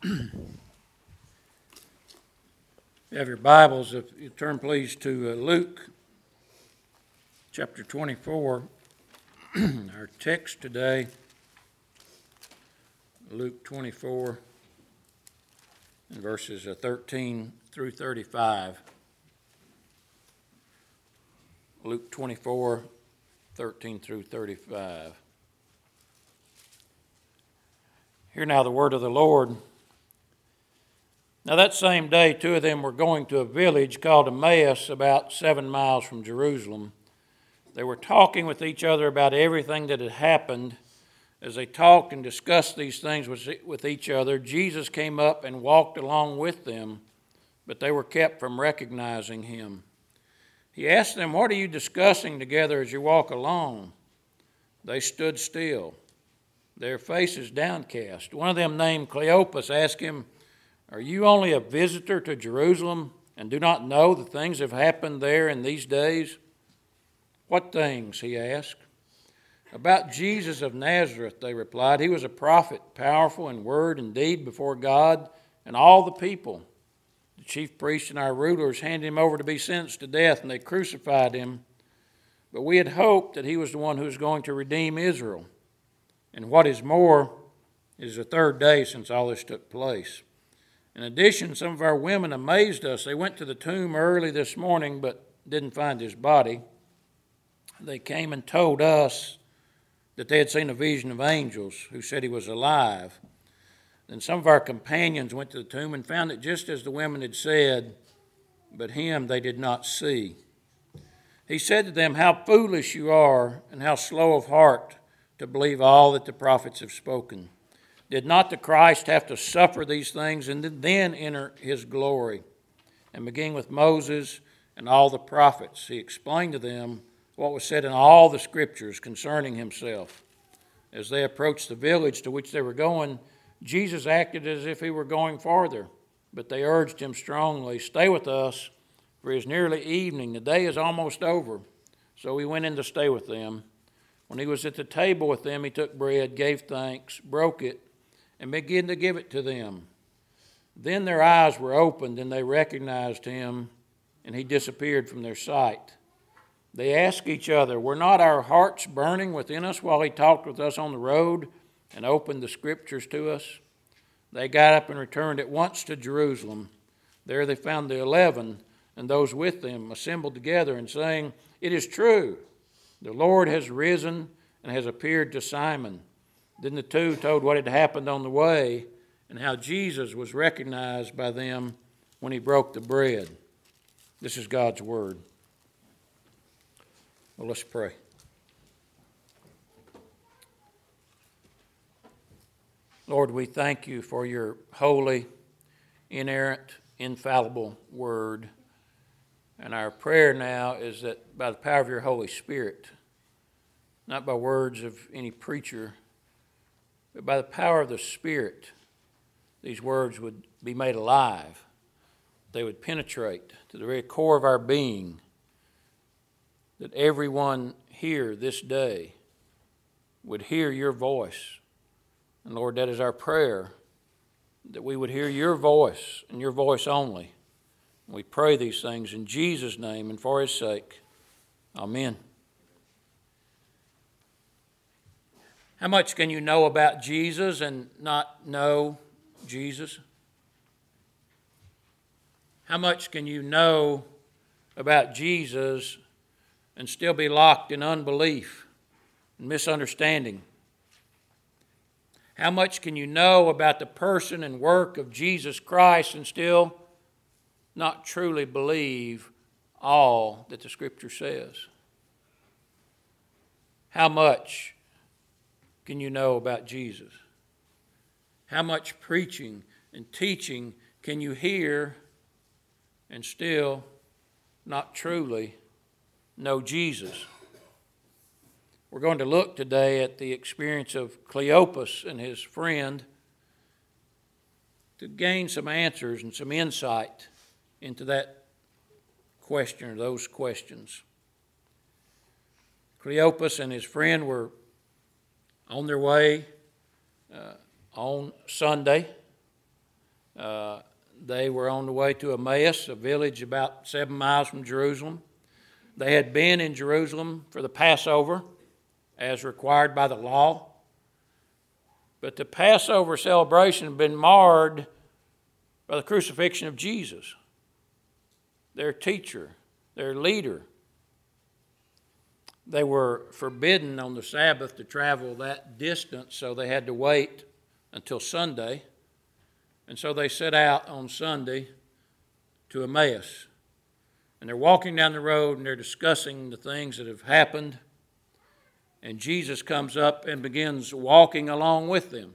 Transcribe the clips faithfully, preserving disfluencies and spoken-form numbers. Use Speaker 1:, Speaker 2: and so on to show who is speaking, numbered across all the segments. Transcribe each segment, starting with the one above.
Speaker 1: You have your Bibles, if you turn please to uh, Luke chapter twenty-four. Our text today, Luke twenty-four, and verses uh, thirteen through thirty-five. Luke twenty-four, thirteen through thirty-five. Hear now the word of the Lord. Now that same day, two of them were going to a village called Emmaus, about seven miles from Jerusalem. They were talking with each other about everything that had happened. As they talked and discussed these things with each other, Jesus came up and walked along with them, but they were kept from recognizing him. He asked them, "What are you discussing together as you walk along?" They stood still, their faces downcast. One of them, named Cleopas, asked him, "Are you only a visitor to Jerusalem and do not know the things that have happened there in these days?" "What things?" he asked. "About Jesus of Nazareth," they replied. "He was a prophet, powerful in word and deed before God and all the people. The chief priests and our rulers handed him over to be sentenced to death, and they crucified him. But we had hoped that he was the one who was going to redeem Israel. And what is more, it is the third day since all this took place. In addition, some of our women amazed us. They went to the tomb early this morning but didn't find his body. They came and told us that they had seen a vision of angels who said he was alive. Then some of our companions went to the tomb and found it just as the women had said, but him they did not see." He said to them, "How foolish you are, and how slow of heart to believe all that the prophets have spoken. Did not the Christ have to suffer these things and then enter his glory?" And beginning with Moses and all the prophets, he explained to them what was said in all the scriptures concerning himself. As they approached the village to which they were going, Jesus acted as if he were going farther, but they urged him strongly, "Stay with us, for it is nearly evening. The day is almost over." So he went in to stay with them. When he was at the table with them, he took bread, gave thanks, broke it, and began to give it to them. Then their eyes were opened, and they recognized him, and he disappeared from their sight. They asked each other, "Were not our hearts burning within us while he talked with us on the road and opened the scriptures to us?" They got up and returned at once to Jerusalem. There they found the eleven and those with them assembled together and saying, "It is true, the Lord has risen and has appeared to Simon." Then the two told what had happened on the way and how Jesus was recognized by them when he broke the bread. This is God's word. Well, let's pray. Lord, we thank you for your holy, inerrant, infallible word. And our prayer now is that by the power of your Holy Spirit, not by words of any preacher, but by the power of the Spirit, these words would be made alive. They would penetrate to the very core of our being, that everyone here this day would hear your voice. And Lord, that is our prayer, that we would hear your voice and your voice only. We pray these things in Jesus' name and for his sake. Amen. How much can you know about Jesus and not know Jesus? How much can you know about Jesus and still be locked in unbelief and misunderstanding? How much can you know about the person and work of Jesus Christ and still not truly believe all that the Scripture says? How much can you know about Jesus? How much preaching and teaching can you hear and still not truly know Jesus? We're going to look today at the experience of Cleopas and his friend to gain some answers and some insight into that question or those questions. Cleopas and his friend were on their way uh, on Sunday Uh, they were on the way to Emmaus, a village about seven miles from Jerusalem. They had been in Jerusalem for the Passover, as required by the law. But the Passover celebration had been marred by the crucifixion of Jesus, their teacher, their leader. They were forbidden on the Sabbath to travel that distance, so they had to wait until Sunday. And so they set out on Sunday to Emmaus. And they're walking down the road and they're discussing the things that have happened. And Jesus comes up and begins walking along with them.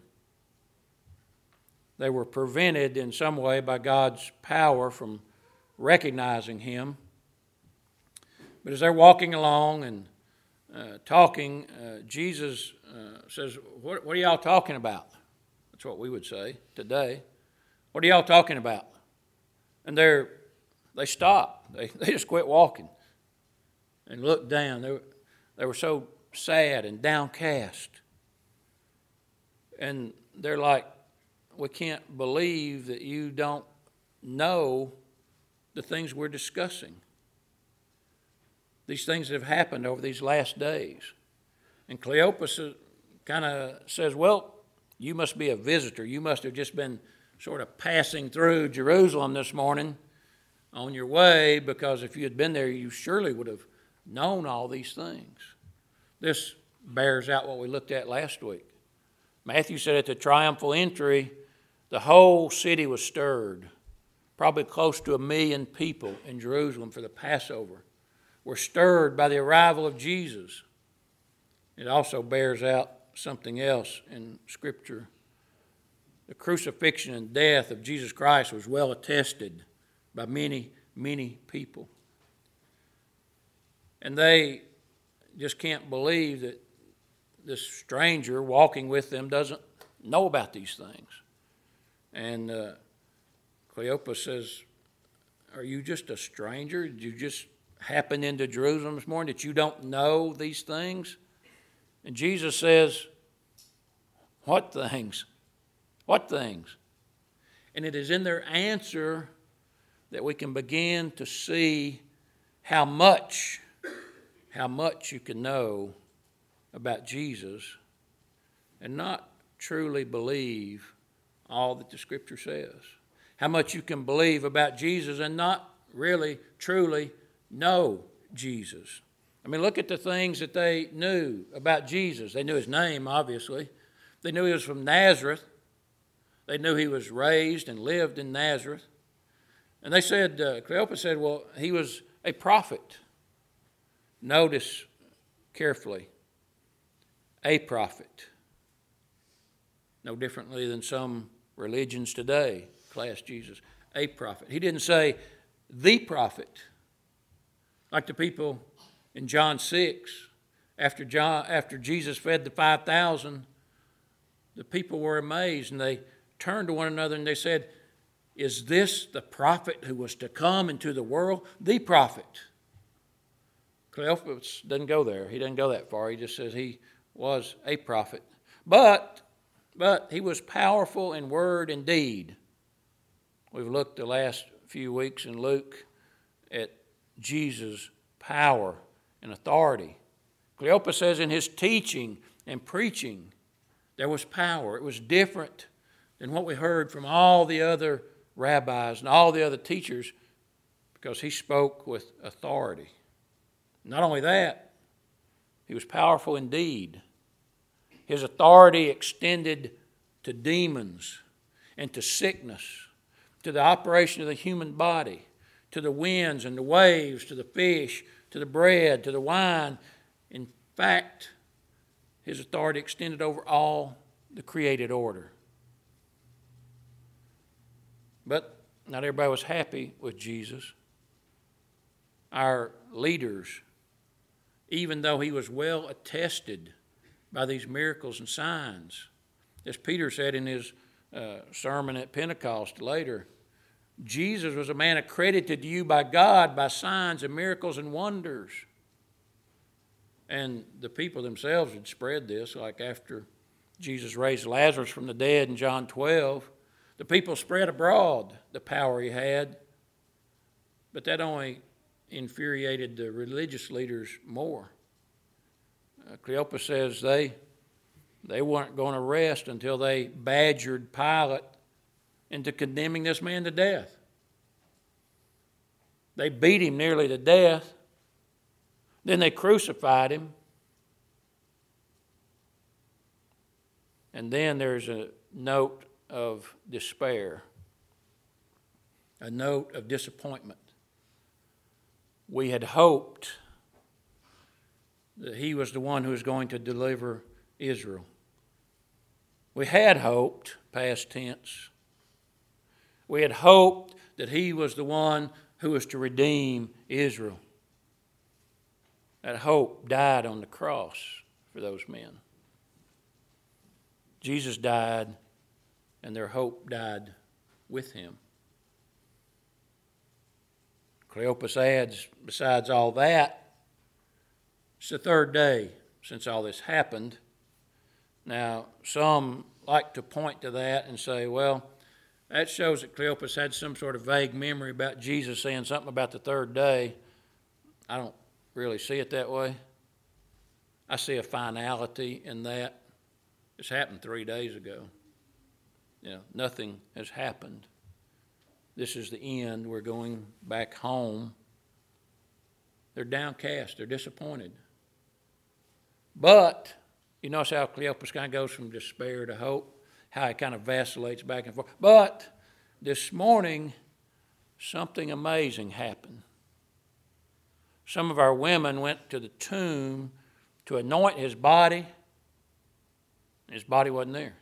Speaker 1: They were prevented in some way by God's power from recognizing him. But as they're walking along and uh, talking, uh, Jesus uh, says, what, what are y'all talking about? That's what we would say today. What are y'all talking about? And they're, they stopped. They, they just quit walking and looked down. They were, they were so sad and downcast. And they're like, we can't believe that you don't know the things we're discussing. These things that have happened over these last days. And Cleopas kind of says, well, you must be a visitor. You must have just been sort of passing through Jerusalem this morning on your way, because if you had been there, you surely would have known all these things. This bears out what we looked at last week. Matthew said at the triumphal entry, the whole city was stirred. Probably close to a million people in Jerusalem for the Passover were stirred by the arrival of Jesus. It also bears out something else in Scripture. The crucifixion and death of Jesus Christ was well attested by many, many people. And they just can't believe that this stranger walking with them doesn't know about these things. And uh, Cleopas says, are you just a stranger? Did you just happen into Jerusalem this morning that you don't know these things? And Jesus says, what things? What things? And it is in their answer that we can begin to see how much, how much you can know about Jesus and not truly believe all that the Scripture says. How much you can believe about Jesus and not really, truly know Jesus. I mean, look at the things that they knew about Jesus. They knew his name, obviously. They knew he was from Nazareth. They knew he was raised and lived in Nazareth. And they said, uh, Cleopas said, well, he was a prophet. Notice carefully, a prophet. No differently than some religions today class Jesus, a prophet. He didn't say the prophet, like the people in John six. After John, after Jesus fed the five thousand, the people were amazed and they turned to one another and they said, is this the prophet who was to come into the world? The prophet. Cleopas doesn't go there. He doesn't go that far. He just says he was a prophet. But, but he was powerful in word and deed. We've looked the last few weeks in Luke at Jesus' power and authority. Cleopas says in his teaching and preaching, there was power. It was different than what we heard from all the other rabbis and all the other teachers, because he spoke with authority. Not only that, he was powerful in deed. His authority extended to demons and to sickness, to the operation of the human body, to the winds and the waves, to the fish, to the bread, to the wine. In fact, his authority extended over all the created order. But not everybody was happy with Jesus. Our leaders, even though he was well attested by these miracles and signs, as Peter said in his uh, sermon at Pentecost later, Jesus was a man accredited to you by God by signs and miracles and wonders. And the people themselves had spread this, like after Jesus raised Lazarus from the dead in John twelve, The people spread abroad the power he had, but that only infuriated the religious leaders more. Uh, Cleopas says they, they weren't going to rest until they badgered Pilate into condemning this man to death. They beat him nearly to death. Then they crucified him. And then there's a note of despair, a note of disappointment. We had hoped that he was the one who was going to deliver Israel. We had hoped, past tense. We had hoped that he was the one who was to redeem Israel. That hope died on the cross for those men. Jesus died, and their hope died with him. Cleopas adds, besides all that, it's the third day since all this happened. Now, some like to point to that and say, well, that shows that Cleopas had some sort of vague memory about Jesus saying something about the third day. I don't really see it that way. I see a finality in that. This happened three days ago. You know, nothing has happened. This is the end. We're going back home. They're downcast. They're disappointed. But you notice how Cleopas kind of goes from despair to hope, how he kind of vacillates back and forth. But this morning, something amazing happened. Some of our women went to the tomb to anoint his body. His body wasn't there.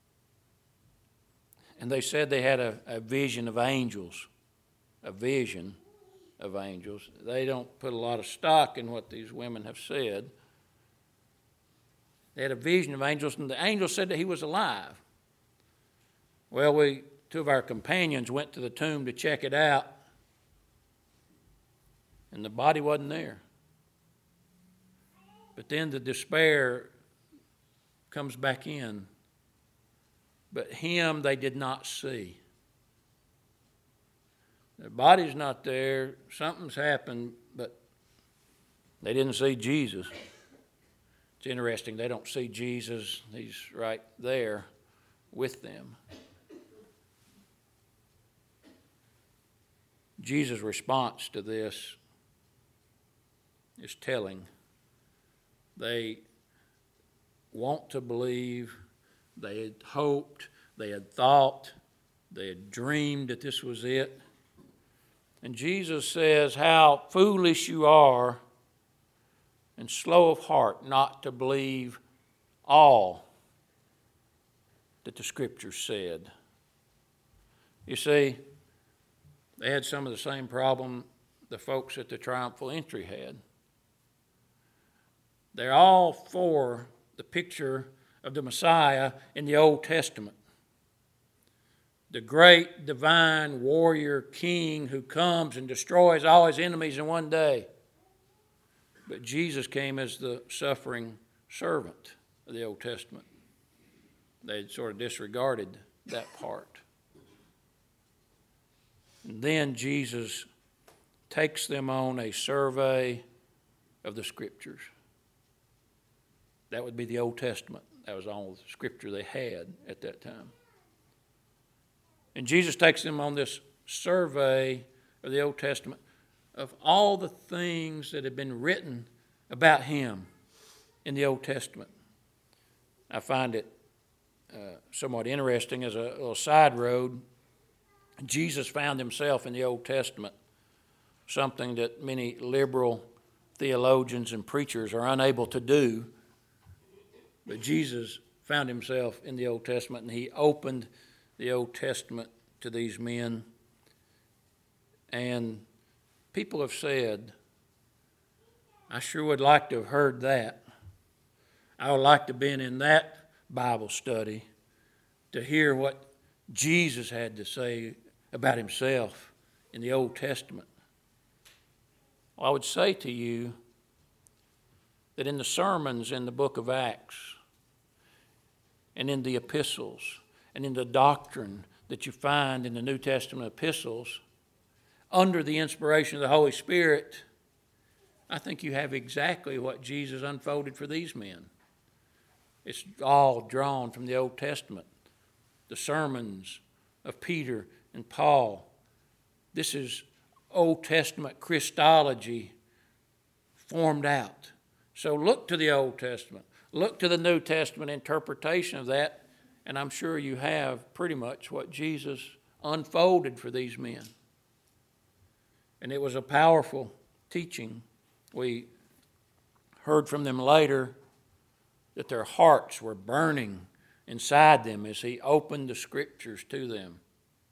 Speaker 1: And they said they had a, a vision of angels. A vision of angels. They don't put a lot of stock in what these women have said. They had a vision of angels, and the angel said that he was alive. Well, we two of our companions went to the tomb to check it out, and the body wasn't there. But then the despair comes back in. But him they did not see. The body's not there. Something's happened, but they didn't see Jesus. It's interesting. They don't see Jesus. He's right there with them. Jesus' response to this is telling. They want to believe. They had hoped. They had thought. They had dreamed that this was it. And Jesus says, how foolish you are and slow of heart not to believe all that the Scripture said. You see, they had some of the same problem the folks at the triumphal entry had. They're all for the picture of the Messiah in the Old Testament. The great divine warrior king who comes and destroys all his enemies in one day. But Jesus came as the suffering servant of the Old Testament. They sort of disregarded that part. And then Jesus takes them on a survey of the Scriptures. That would be the Old Testament. That was all the Scripture they had at that time. And Jesus takes them on this survey of the Old Testament of all the things that had been written about him in the Old Testament. I find it uh, somewhat interesting as a little side road. Jesus found himself in the Old Testament, something that many liberal theologians and preachers are unable to do. But Jesus found himself in the Old Testament, and he opened the Old Testament to these men. And people have said, I sure would like to have heard that. I would like to have been in that Bible study to hear what Jesus had to say about himself in the Old Testament. Well, I would say to you that in the sermons in the book of Acts and in the epistles and in the doctrine that you find in the New Testament epistles under the inspiration of the Holy Spirit, I think you have exactly what Jesus unfolded for these men. It's all drawn from the Old Testament, the sermons of Peter and Paul. This is Old Testament Christology formed out. So look to the Old Testament. Look to the New Testament interpretation of that, and I'm sure you have pretty much what Jesus unfolded for these men. And it was a powerful teaching. We heard from them later that their hearts were burning inside them as he opened the Scriptures to them.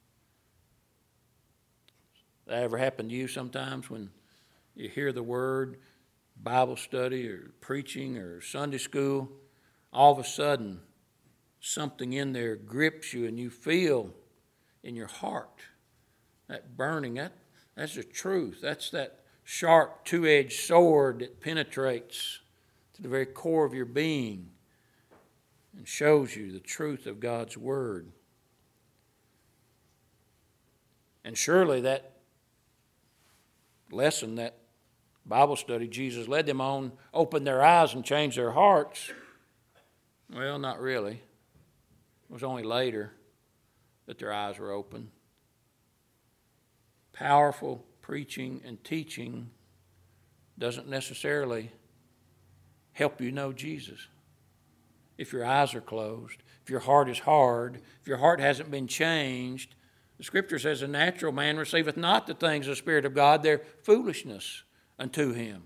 Speaker 1: That ever happened to you sometimes when you hear the Word, Bible study or preaching or Sunday school, all of a sudden something in there grips you and you feel in your heart that burning, that, that's the truth. That's that sharp two-edged sword that penetrates to the very core of your being and shows you the truth of God's Word. And surely that lesson, that Bible study Jesus led them on, opened their eyes and changed their hearts. Well, not really. It was only later that their eyes were opened. Powerful preaching and teaching doesn't necessarily help you know Jesus. If your eyes are closed, if your heart is hard, if your heart hasn't been changed, the Scripture says, a natural man receiveth not the things of the Spirit of God, they're foolishness unto him.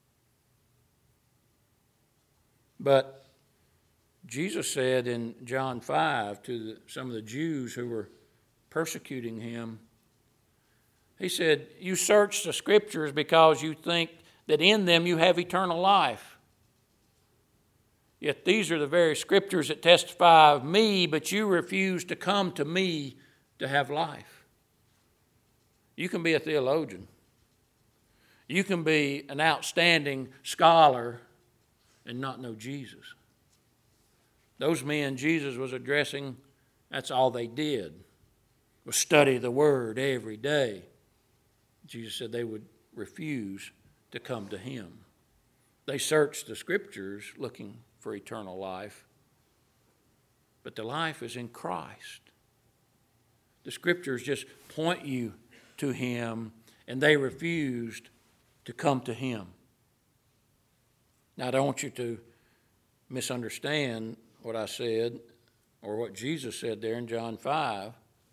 Speaker 1: But Jesus said in John five to the, some of the Jews who were persecuting him, he said, you search the Scriptures because you think that in them you have eternal life. Yet these are the very Scriptures that testify of me, but you refuse to come to me to have life. You can be a theologian. You can be an outstanding scholar and not know Jesus. Those men Jesus was addressing, that's all they did, was study the Word every day. Jesus said they would refuse to come to him. They searched the Scriptures looking for eternal life, but the life is in Christ. The Scriptures just point you to him, and they refused to come to him. Now, I don't want you to misunderstand what I said or what Jesus said there in John five.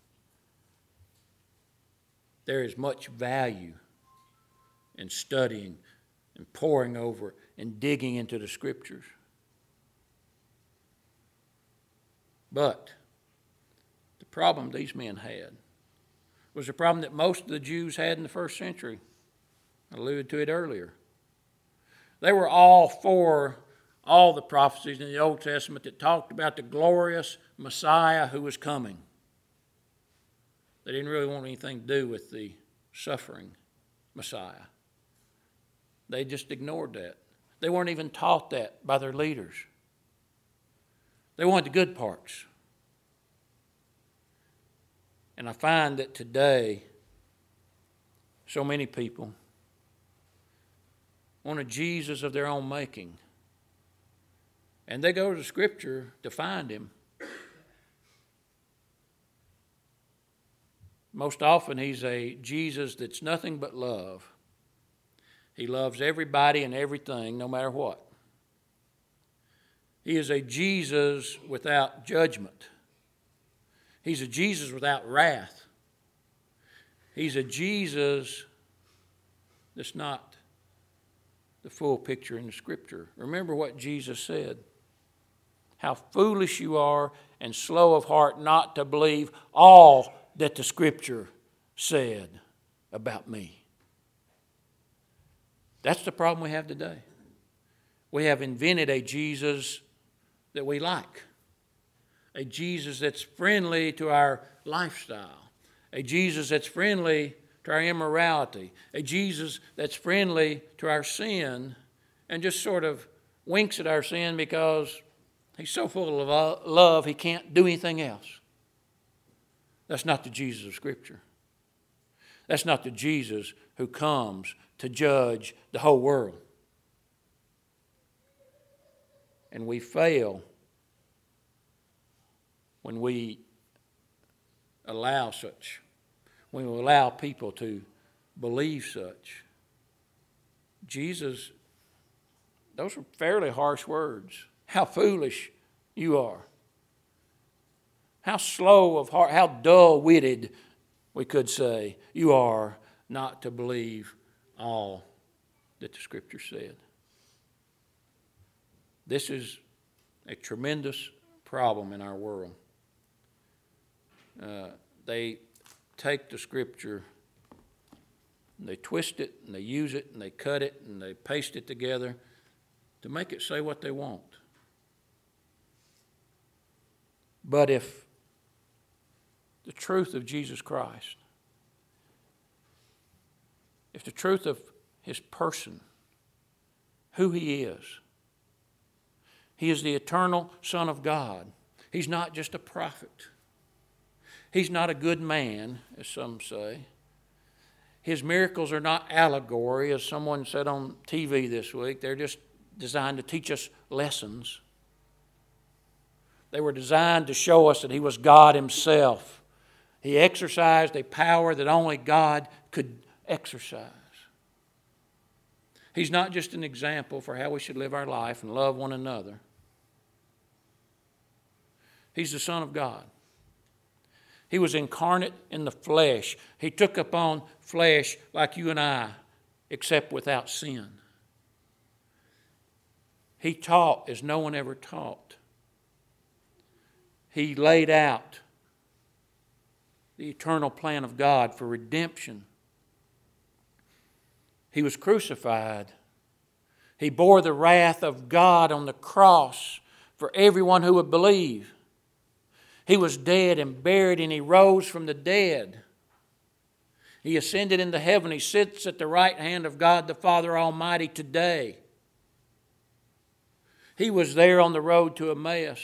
Speaker 1: There is much value in studying and poring over and digging into the Scriptures. But the problem these men had was the problem that most of the Jews had in the first century. I alluded to it earlier. They were all for all the prophecies in the Old Testament that talked about the glorious Messiah who was coming. They didn't really want anything to do with the suffering Messiah. They just ignored that. They weren't even taught that by their leaders. They wanted the good parts. And I find that today, so many people want a Jesus of their own making. And they go to the Scripture to find him. Most often he's a Jesus that's nothing but love. He loves everybody and everything, no matter what. He is a Jesus without judgment. He's a Jesus without wrath. He's a Jesus that's not the full picture in the Scripture. Remember what Jesus said. How foolish you are and slow of heart not to believe all that the Scripture said about me. That's the problem we have today. We have invented a Jesus that we like. A Jesus that's friendly to our lifestyle. A Jesus that's friendly to our immorality. A Jesus that's friendly to our sin and just sort of winks at our sin because he's so full of love he can't do anything else. That's not the Jesus of Scripture. That's not the Jesus who comes to judge the whole world. And we fail when we allow such, when we allow people to believe such. Jesus, those are fairly harsh words. How foolish you are. How slow of heart, how dull-witted, we could say, you are not to believe all that the Scripture said. This is a tremendous problem in our world. Uh, they take the Scripture, and they twist it, and they use it, and they cut it, and they paste it together to make it say what they want. But if the truth of Jesus Christ, if the truth of His person, who He is, He is the eternal Son of God. He's not just a prophet. He's not a good man, as some say. His miracles are not allegory, as someone said on T V this week. They're just designed to teach us lessons. They were designed to show us that He was God Himself. He exercised a power that only God could exercise. He's not just an example for how we should live our life and love one another. He's the Son of God. He was incarnate in the flesh. He took upon flesh like you and I, except without sin. He taught as no one ever taught. He laid out the eternal plan of God for redemption. He was crucified. He bore the wrath of God on the cross for everyone who would believe. He was dead and buried, and He rose from the dead. He ascended into heaven. He sits at the right hand of God the Father Almighty today. He was there on the road to Emmaus.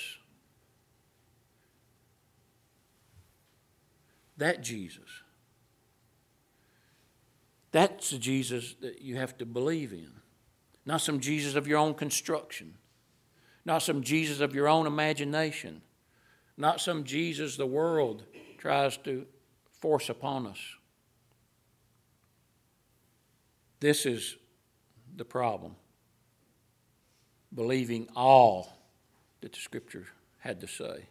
Speaker 1: That Jesus, that's the Jesus that you have to believe in. Not some Jesus of your own construction. Not some Jesus of your own imagination. Not some Jesus the world tries to force upon us. This is the problem. Believing all that the Scripture had to say.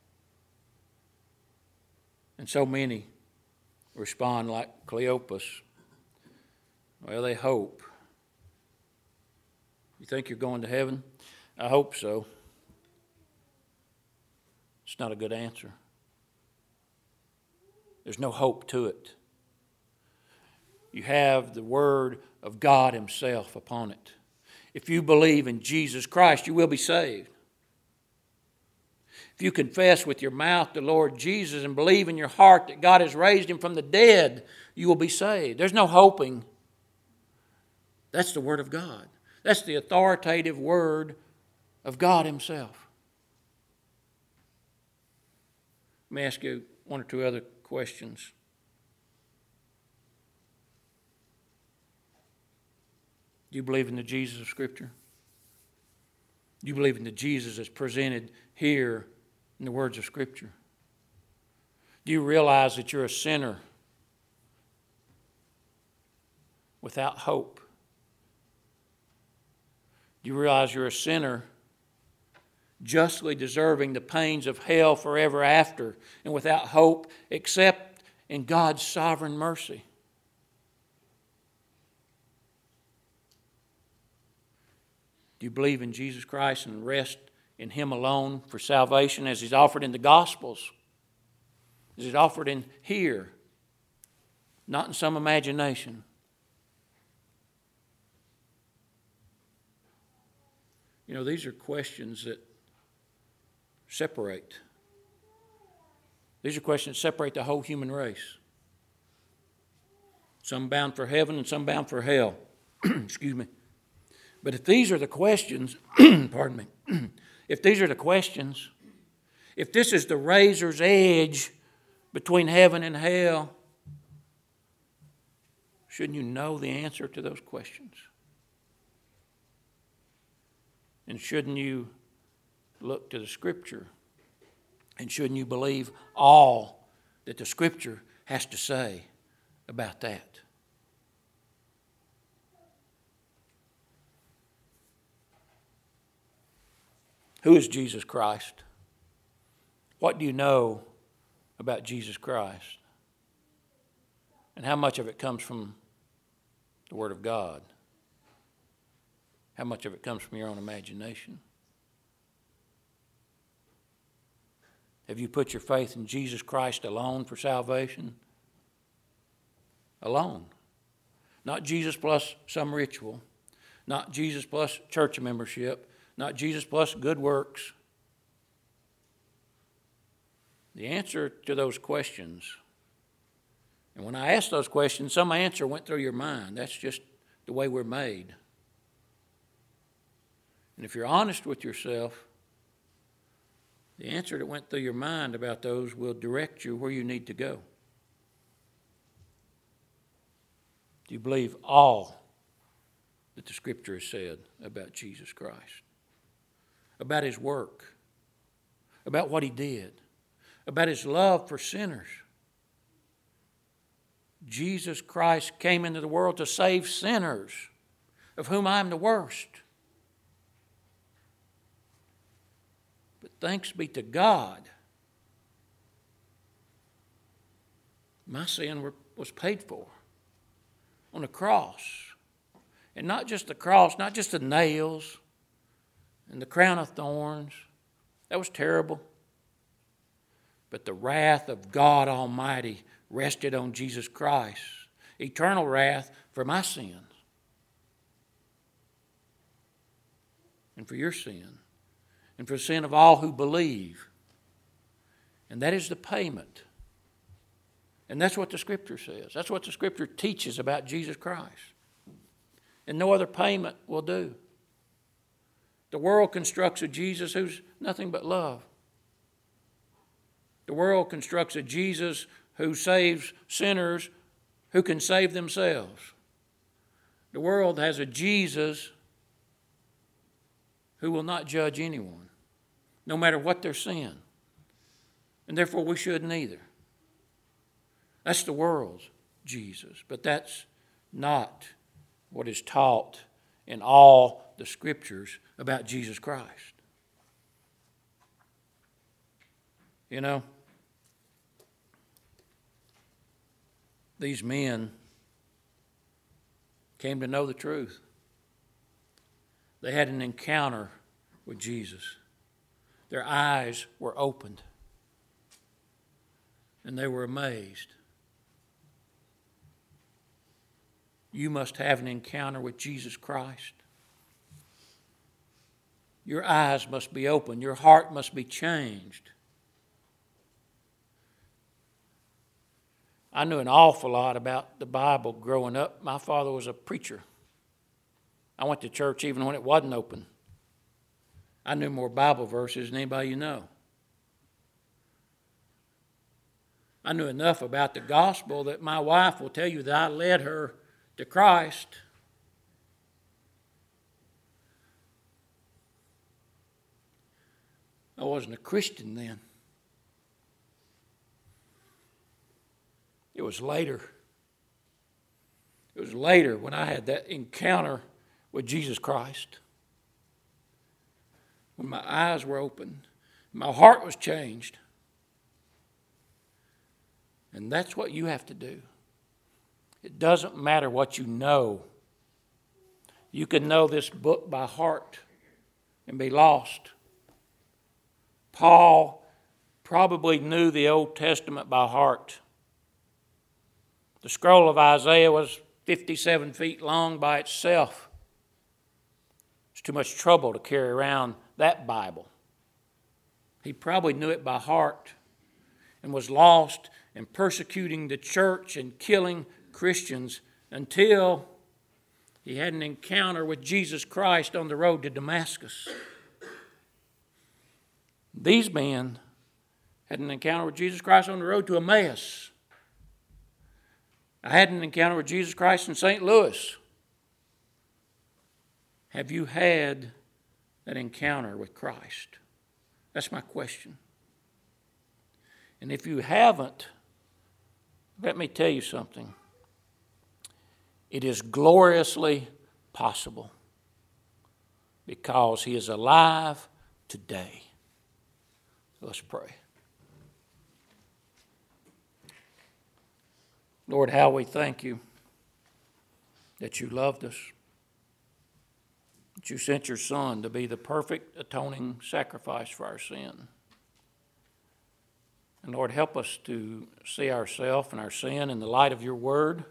Speaker 1: And so many respond like Cleopas. Well, they hope. You think you're going to heaven? I hope so. It's not a good answer. There's no hope to it. You have the Word of God Himself upon it. If you believe in Jesus Christ, you will be saved. If you confess with your mouth the Lord Jesus and believe in your heart that God has raised Him from the dead, you will be saved. There's no hoping. That's the Word of God. That's the authoritative Word of God Himself. Let me ask you one or two other questions. Do you believe in the Jesus of Scripture? Do you believe in the Jesus that's presented here in the words of Scripture? Do you realize that you're a sinner without hope? Do you realize you're a sinner justly deserving the pains of hell forever after and without hope except in God's sovereign mercy? Do you believe in Jesus Christ and rest in Him alone for salvation as He's offered in the Gospels? As He's offered in here, not in some imagination? You know, these are questions that separate. These are questions that separate the whole human race. Some bound for heaven and some bound for hell. Excuse me. But if these are the questions, pardon me, if these are the questions, if this is the razor's edge between heaven and hell? Shouldn't you know the answer to those questions? And shouldn't you look to the Scripture? And shouldn't you believe all that the Scripture has to say about that? Who is Jesus Christ? What do you know about Jesus Christ? And how much of it comes from the Word of God? How much of it comes from your own imagination? Have you put your faith in Jesus Christ alone for salvation? Alone. Not Jesus plus some ritual. Not Jesus plus church membership. Not Jesus plus good works. The answer to those questions, and when I asked those questions, some answer went through your mind. That's just the way we're made. And if you're honest with yourself, the answer that went through your mind about those will direct you where you need to go. Do you believe all that the Scripture has said about Jesus Christ? About His work? About what He did? About His love for sinners? Jesus Christ came into the world to save sinners, of whom I am the worst. But thanks be to God, my sin was paid for on the cross. And not just the cross, not just the nails and the crown of thorns. That was terrible. But the wrath of God Almighty rested on Jesus Christ. Eternal wrath for my sins. And for your sin. And for the sin of all who believe. And that is the payment. And that's what the Scripture says. That's what the Scripture teaches about Jesus Christ. And no other payment will do. The world constructs a Jesus who's nothing but love. The world constructs a Jesus who saves sinners who can save themselves. The world has a Jesus who will not judge anyone, no matter what their sin. And therefore we shouldn't either. That's the world's Jesus. But that's not what is taught in all the Scriptures about Jesus Christ. You know, these men came to know the truth. They had an encounter with Jesus. Their eyes were opened. And they were amazed. You must have an encounter with Jesus Christ. Your eyes must be opened. Your heart must be changed. I knew an awful lot about the Bible growing up. My father was a preacher. I went to church even when it wasn't open. I knew more Bible verses than anybody you know. I knew enough about the gospel that my wife will tell you that I led her to Christ. I wasn't a Christian then. It was later. It was later when I had that encounter with Jesus Christ. When my eyes were opened, my heart was changed. And that's what you have to do. It doesn't matter what you know. You can know this book by heart and be lost. Paul probably knew the Old Testament by heart. The scroll of Isaiah was fifty-seven feet long by itself. It's too much trouble to carry around that Bible. He probably knew it by heart and was lost and persecuting the church and killing Christians until he had an encounter with Jesus Christ on the road to Damascus. These men Had an encounter with Jesus Christ on the road to Emmaus. I had an encounter with Jesus Christ in Saint Louis. Have you had that encounter with Christ? That's my question. And if you haven't, let me tell you something. It is gloriously possible because He is alive today. Let's pray. Lord, how we thank You that You loved us, that You sent Your Son to be the perfect atoning sacrifice for our sin. And Lord, help us to see ourselves and our sin in the light of Your word.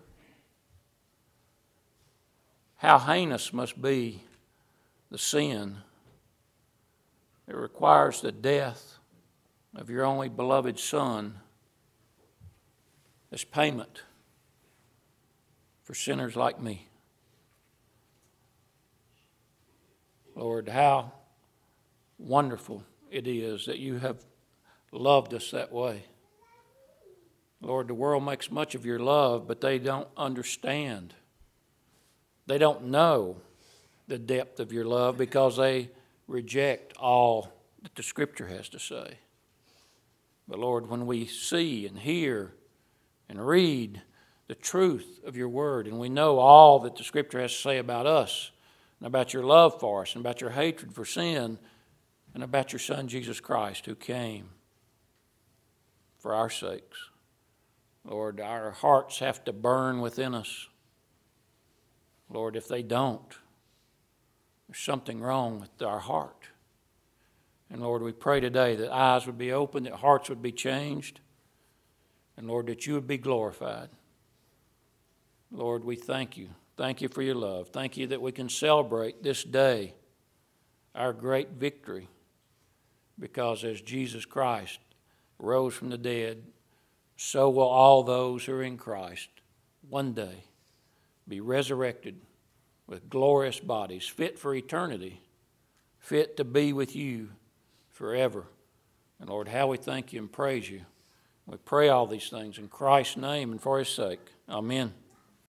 Speaker 1: How heinous must be the sin that requires the death of Your only beloved Son as payment for sinners like me. Lord, how wonderful it is that You have loved us that way. Lord, the world makes much of Your love, but they don't understand. They don't know the depth of Your love because they reject all that the Scripture has to say. But Lord, when we see and hear and read the truth of Your word, and we know all that the Scripture has to say about us, and about Your love for us, and about Your hatred for sin, and about Your Son, Jesus Christ, who came for our sakes. Lord, our hearts have to burn within us. Lord, if they don't, there's something wrong with our heart. And Lord, we pray today that eyes would be opened, that hearts would be changed, and Lord, that You would be glorified. Lord, we thank You. Thank You for Your love. Thank You that we can celebrate this day our great victory, because as Jesus Christ rose from the dead, so will all those who are in Christ one day be resurrected with glorious bodies, fit for eternity, fit to be with You forever. And Lord, how we thank You and praise You. We pray all these things in Christ's name and for His sake. Amen.